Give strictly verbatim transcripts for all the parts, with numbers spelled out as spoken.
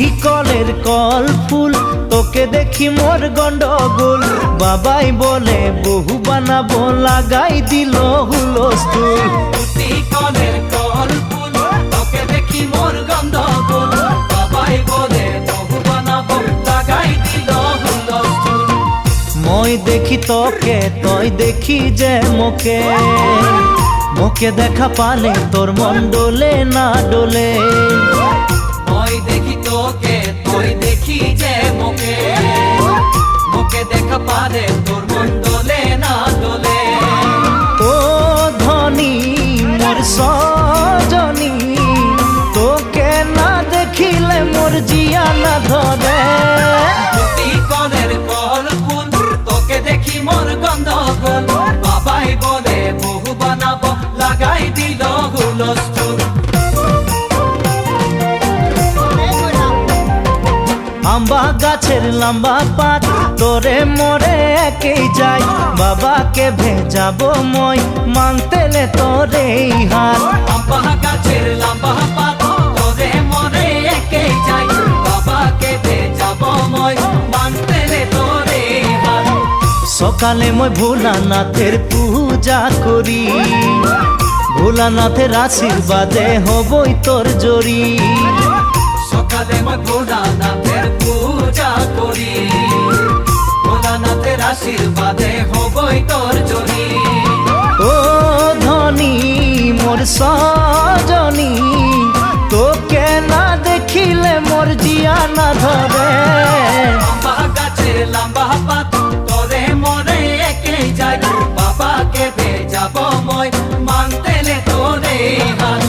কলের কল ফুল তোকে দেখি মোর গন্ডগোল বাবাই বলে বহু বানাবো লাগাই দিল হুলস্থুল কলের কল ফুল তোকে দেখি মোর গন্ডগোল বাবাই বলে বহু বানাবো লাগাই দিল হুলস্থুল মই দেখি তোকে তই দেখি যে মোকে মোকে দেখা পালে তোর মন ডোলে না ডোলে মই দেখি তোকে তুই দেখি যে মোকে মোকে দেখা পারে তোর মন দোলে না দোলে ও ধনী মোর সজনী তোকে না দেখিলে মোর জিয়া না ধরে কলের কল ফুল তোকে দেখি মোর গন্ডগোল বাবাই বলে বহু বানাবো লাগাই দিল হুলস্থুল আম্বা গাছের লম্বা পাত তোরে মোরে একেই যাই বাবাকে ভেজাবো মই মাংতেলে তোরে হাত আম্বা গাছের লম্বা পাত তোরে মোরে একেই যাই বাবাকে ভেজাবো মই মাংতেলে তোরে হাত সকালে মই ভোলানাথের পূজা করি ভোলানাথের আশীর্বাদে হবই তোর জড়ি সকালে মই ভোলানাথের পূজা করি ভোলানাথের আশীর্বাদে হবই তোর জড়ি ও ধনী মোর সজনী তোকে না দেখিলে মোর জিয়া না ধরে লম্বা গাছের লম্বা পাত তোরে মরে একেই যাই বাবাকে ভেজাবো মই মানতেলে তোরে হাত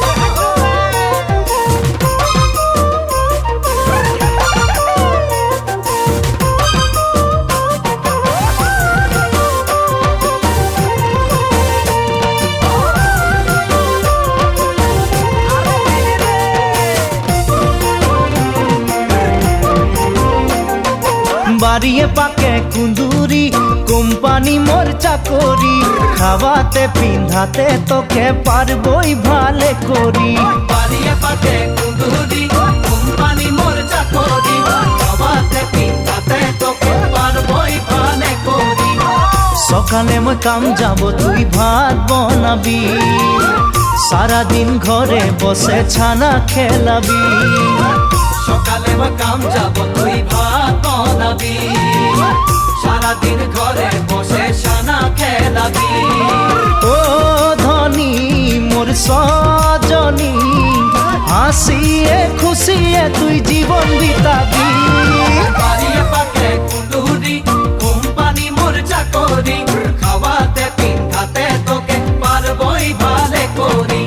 বাড়িয়ে পাকে কুন্দুরি কোম্পানি মোর চাকরি খাওয়াতে পিন্ধাতে তোকে পারবই ভালে করি বাড়িয়ে পাকে কুন্দুরি কোম্পানি মোর চাকরি খাওয়াতে পিন্ধাতে তোকে পারবই ভালে করি সকালে মই কাম যাব তুই ভাত বনাবি সারাদিন ঘরে বসে ছানা খেলাবি সকালে মই কাম যাব তুই ভাত বনাবি সারাদিন ঘরে বসে ছানা খেলাবি ও ধনী মোর সজনী হাসিয়ে খুশিয়ে তুই জীবন বিতাবি বাড়িয়ে পাকে কুন্দুরি কোম্পানি মোর চাকরি খাওয়াতে পিন্ধাতে তোকে পারবই ভালে করি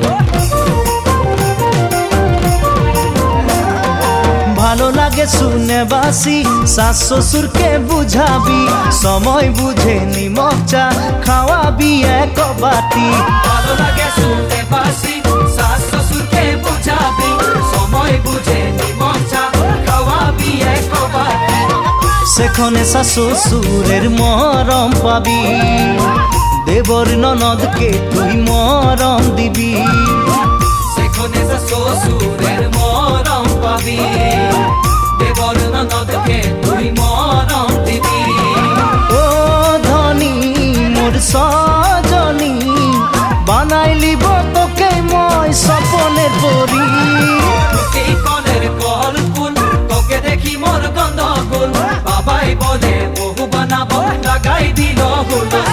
ভালো লাগে শুনে বাসি শাশ শ্বশুরকে বুঝাবি সময় বুঝে নিমক চা খাওয়াবি এক বাটি ভালো লাগে শুনতে বাসি শাশ শ্বশুরকে বুঝাবি সময় বুঝে নিমক চা খাওয়াবি এক বাটি সেখানে শাশ শ্বশুরের মরম পাবি দেবর ননদকে তুই মরম দিবি সেখানে শ্বশুরের মরম পাবি দেবর ননদকে তুই মরম দিবি ও ধনী মোর সজনী বানাইলিব তোকে মই স্বপনের পরি কলের কল ফুল তোকে দেখি মোর গন্ডগোল বাবাই বলে বহু বানাবো লাগাই দিল হুলস্থুল